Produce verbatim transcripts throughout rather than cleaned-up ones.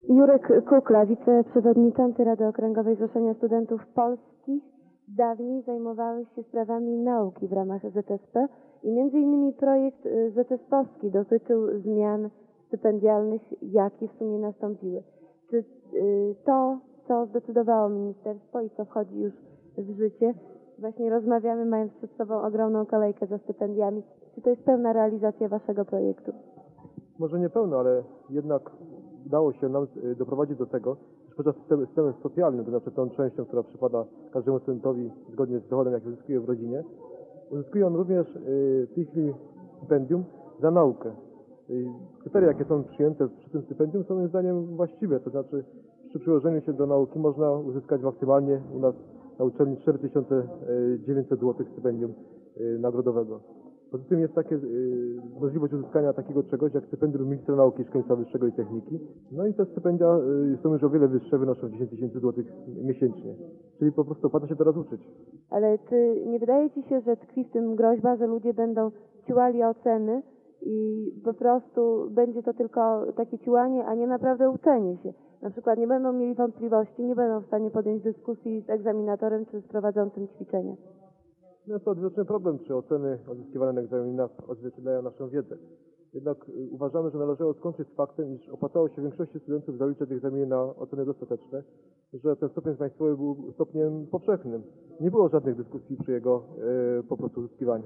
Jurek Kukla, wiceprzewodniczący Rady Okręgowej Zrzeszenia Studentów Polskich. Dawniej zajmowałeś się sprawami nauki w ramach Z S P i między innymi projekt Z S P owski dotyczył zmian stypendialnych, jakie w sumie nastąpiły. Czy to, co zdecydowało ministerstwo i co wchodzi już w życie, właśnie rozmawiamy, mając przed sobą ogromną kolejkę za stypendiami, czy to jest pełna realizacja waszego projektu? Może nie pełno, ale jednak udało się nam doprowadzić do tego, że poza systemem socjalnym, to znaczy tą częścią, która przypada każdemu studentowi zgodnie z dochodem, jaki uzyskuje w rodzinie, uzyskuje on również w tej chwili stypendium za naukę. Kryteria, jakie są przyjęte przy tym stypendium, są moim zdaniem właściwe, to znaczy przy przyłożeniu się do nauki można uzyskać maksymalnie u nas na uczelni cztery tysiące dziewięćset złotych stypendium nagrodowego. Poza tym jest takie, y, możliwość uzyskania takiego czegoś jak stypendium ministra nauki, szkolnictwa wyższego i techniki. No i te stypendia y, są już o wiele wyższe, wynoszą dziesięć tysięcy złotych miesięcznie. Czyli po prostu opłaca się teraz uczyć. Ale czy nie wydaje ci się, że tkwi w tym groźba, że ludzie będą ciłali oceny i po prostu będzie to tylko takie ciłanie, a nie naprawdę uczenie się? Na przykład nie będą mieli wątpliwości, nie będą w stanie podjąć dyskusji z egzaminatorem czy z prowadzącym ćwiczenia. No jest to odwieczny problem, czy oceny odzyskiwane na egzaminach odzwierciedlają naszą wiedzę. Jednak uważamy, że należało skończyć z faktem, iż opłacało się większości studentów zaliczać egzaminy na oceny dostateczne, że ten stopień państwowy był stopniem powszechnym. Nie było żadnych dyskusji przy jego e, po prostu uzyskiwaniu.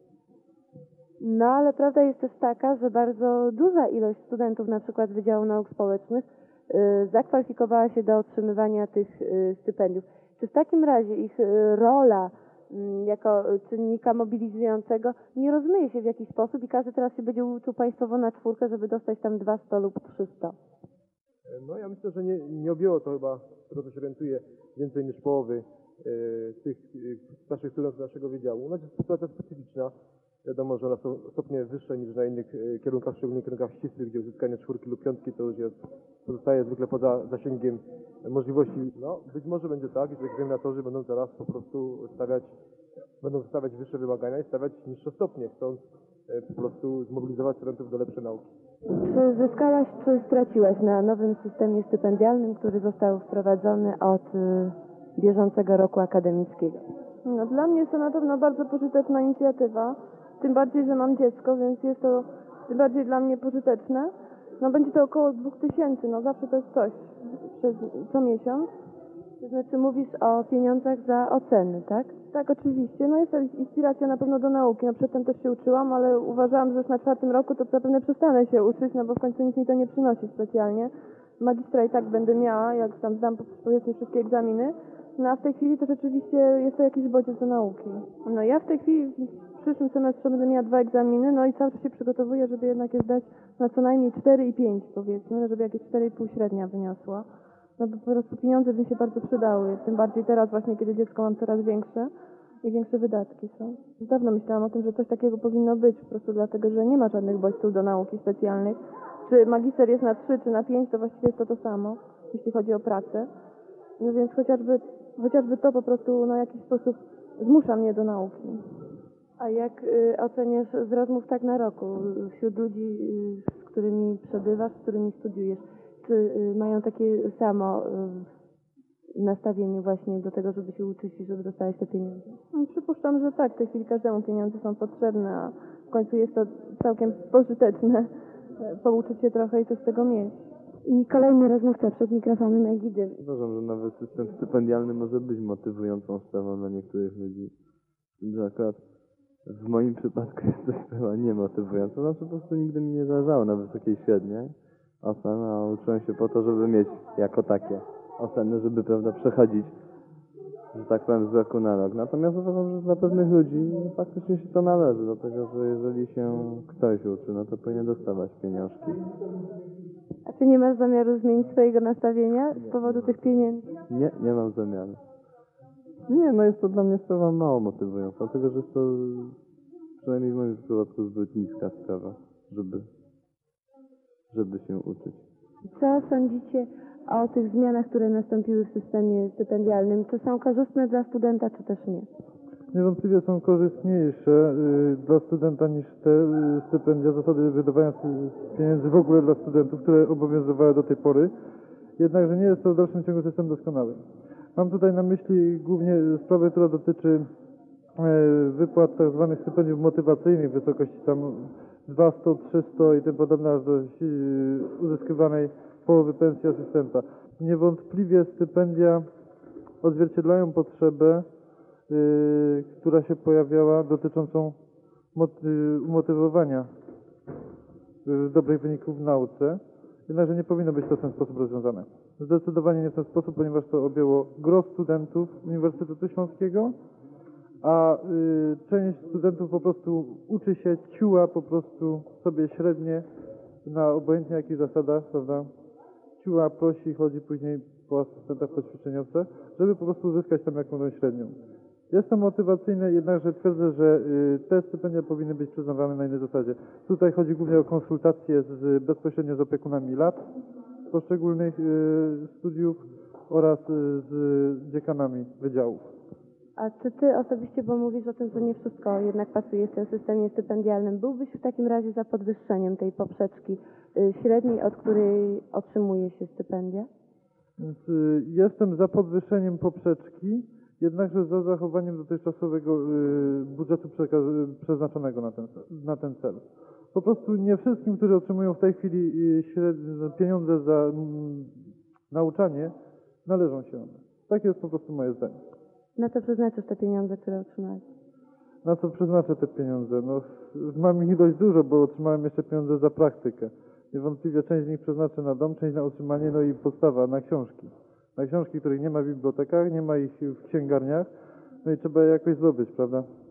No ale prawda jest też taka, że bardzo duża ilość studentów, na przykład z Wydziału Nauk Społecznych, y, zakwalifikowała się do otrzymywania tych y, stypendiów. Czy w takim razie ich y, rola jako czynnika mobilizującego nie rozmyje się w jakiś sposób i każdy teraz się będzie uczył państwowo na czwórkę, żeby dostać tam dwa sto lub trzysta? No ja myślę, że nie, nie objęło to chyba, z tego co się orientuje, więcej niż połowy e, tych e, naszych studentów naszego wydziału. No jest sytuacja specyficzna. Wiadomo, że one są stopnie wyższe niż na innych e, kierunkach, szczególnie kierunkach ścisłych, gdzie uzyskanie czwórki lub piątki to już jest, pozostaje zwykle poza zasięgiem możliwości. No być może będzie tak, że egzaminatorzy będą teraz po prostu stawiać, będą stawiać wyższe wymagania i stawiać niższe stopnie, chcąc e, po prostu zmobilizować studentów do lepszej nauki. Czy zyskałaś, czy straciłaś na nowym systemie stypendialnym, który został wprowadzony od y, bieżącego roku akademickiego? No, dla mnie jest to na pewno bardzo pożyteczna inicjatywa, tym bardziej, że mam dziecko, więc jest to tym bardziej dla mnie pożyteczne. No będzie to około dwóch tysięcy, no zawsze to jest coś przez co miesiąc. To znaczy mówisz o pieniądzach za oceny, tak? Tak, oczywiście. No jest to inspiracja na pewno do nauki. No przedtem też się uczyłam, ale uważałam, że już na czwartym roku to zapewne przestanę się uczyć, no bo w końcu nic mi to nie przynosi specjalnie. Magistra i tak będę miała, jak tam zdam powiedzmy wszystkie egzaminy. No a w tej chwili to rzeczywiście jest to jakiś bodziec do nauki. No ja w tej chwili w przyszłym semestrze będę miała dwa egzaminy, no i cały czas się przygotowuję, żeby jednak je zdać na co najmniej cztery i pięć powiedzmy, żeby jakieś cztery i pół średnia wyniosła. No bo po prostu pieniądze by się bardzo przydały, tym bardziej teraz właśnie, kiedy dziecko mam coraz większe i większe wydatki są. Dawno myślałam o tym, że coś takiego powinno być, po prostu dlatego, że nie ma żadnych bodźców do nauki specjalnych. Czy magister jest na trzy, czy na pięć, to właściwie jest to to samo, jeśli chodzi o pracę. No więc chociażby, chociażby to po prostu no, w jakiś sposób zmusza mnie do nauki. A jak y, oceniasz z rozmów tak na roku wśród ludzi, y, z którymi przebywasz, z którymi studiujesz? Czy y, mają takie samo y, nastawienie właśnie do tego, żeby się uczyć i żeby dostać te pieniądze? No, przypuszczam, że tak. W tej chwili każdemu pieniądze są potrzebne, a w końcu jest to całkiem pożyteczne pouczyć się trochę i coś z tego mieć. I kolejny rozmówca przed mikrofonem Egidy. Uważam, że nawet system stypendialny może być motywującą sprawą dla niektórych ludzi. Że akurat w moim przypadku jest to sprawa niemotywująca. Znaczy po prostu nigdy mi nie zależało na wysokiej średniej ocen, a uczyłem się po to, żeby mieć jako takie oceny, żeby prawda przechodzić, że tak powiem, z roku na rok. Natomiast uważam, że dla pewnych ludzi faktycznie się to należy, dlatego że jeżeli się ktoś uczy, no to powinien dostawać pieniążki. A czy nie masz zamiaru zmienić swojego nastawienia z powodu tych pieniędzy? Nie, nie mam zamiaru. Nie, no jest to dla mnie sprawa mało motywująca, dlatego że jest to przynajmniej w moim przypadku zbyt niska sprawa, żeby, żeby się uczyć. Co sądzicie o tych zmianach, które nastąpiły w systemie stypendialnym? Czy są korzystne dla studenta, czy też nie? Niewątpliwie są korzystniejsze y, dla studenta niż te y, stypendia, zasady wydawania pieniędzy w ogóle dla studentów, które obowiązywały do tej pory. jednakże nie jest to w dalszym ciągu system doskonały. Mam tutaj na myśli głównie sprawę, która dotyczy e, wypłat tak zwanych stypendiów motywacyjnych w wysokości tam dwieście, trzysta i tym podobne, aż do e, uzyskiwanej połowy pensji asystenta. Niewątpliwie stypendia odzwierciedlają potrzebę, y, która się pojawiała dotyczącą moty- umotywowania y, dobrych wyników w nauce, jednakże nie powinno być to w ten sposób rozwiązane. Zdecydowanie nie w ten sposób, ponieważ to objęło gros studentów Uniwersytetu Śląskiego, a y, część studentów po prostu uczy się, ciuła po prostu sobie średnie na obojętnie jakich zasadach, prawda? Ciuła, prosi, chodzi później po asystentach, po ćwiczeniowcach, żeby po prostu uzyskać tam jakąś średnią. Jest to motywacyjne, jednakże twierdzę, że y, te stypendia powinny być przyznawane na innej zasadzie. Tutaj chodzi głównie o konsultacje z, bezpośrednio z opiekunami lat poszczególnych y, studiów oraz y, z dziekanami wydziałów. A czy ty osobiście, bo mówisz o tym, że nie wszystko jednak pasuje w tym systemie stypendialnym, byłbyś w takim razie za podwyższeniem tej poprzeczki y, średniej, od której otrzymuje się stypendia? Więc y, jestem za podwyższeniem poprzeczki, jednakże za zachowaniem dotychczasowego y, budżetu przekaz- przeznaczonego na ten, na ten cel. Po prostu nie wszystkim, którzy otrzymują w tej chwili y, średnie, pieniądze za mm, nauczanie, należą się one. Takie jest po prostu moje zdanie. Na co przeznaczysz te pieniądze, które otrzymałeś? Na co przeznaczę te pieniądze? No, mam ich dość dużo, bo otrzymałem jeszcze pieniądze za praktykę. Niewątpliwie część z nich przeznaczę na dom, część na utrzymanie, no i podstawa na książki. Na książki, których nie ma w bibliotekach, nie ma ich w księgarniach, no i trzeba je jakoś zdobyć, prawda?